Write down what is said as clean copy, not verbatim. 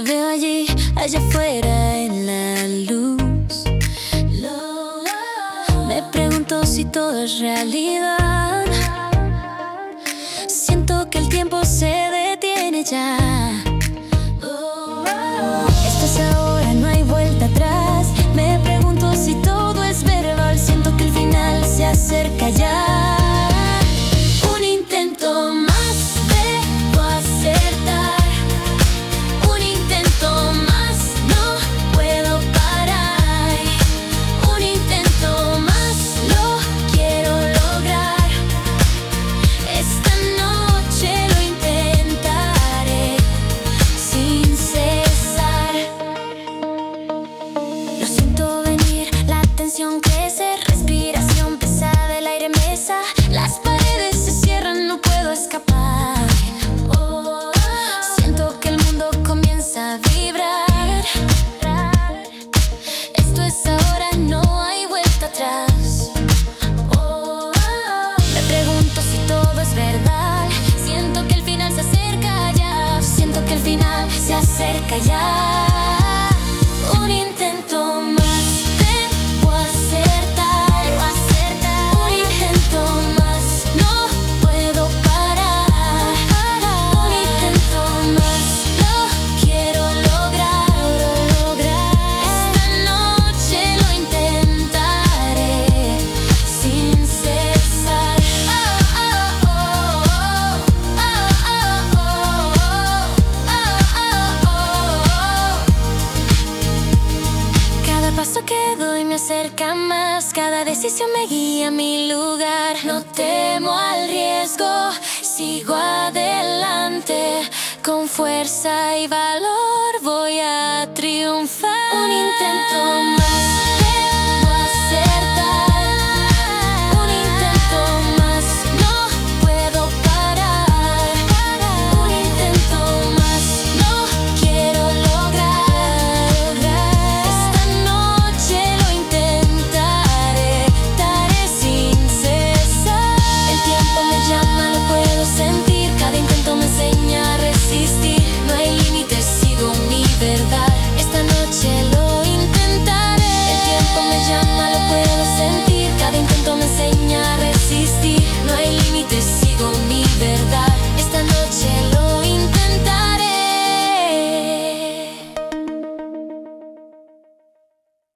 veo allí, allá afuera en la luz. Me pregunto si todo es realidad. Siento que el tiempo se detiene ya. Esto es ahora, no hay vuelta atrás. Me pregunto si todo es verbal. Siento que el final se acerca ya. Un intento más, debo acertar. Un intento más, no puedo parar. Un intento más, lo quiero lograr. Esta noche lo intentaré sin cesar. Lo siento venir, la tensión crece, respiración pesada, el aire mesa. Las paredes se cierran, no puedo escapar. Siento que el mundo comienza a vibrar. Esto es ahora, no hay vuelta atrás. Me pregunto si todo es verdad. Siento que el final se acerca ya. Siento que el final se acerca ya. Un intento más, debo acertar. Un intento más, no puedo parar. Un intento más, lo quiero lograr. Esta noche lo intentaré sin cesar. Cada paso que doy me acerca más. Cada decisión me guía a mi lugar. No temo al riesgo, sigo adelante. Con fuerza y valor voy a triunfar. Un intento más.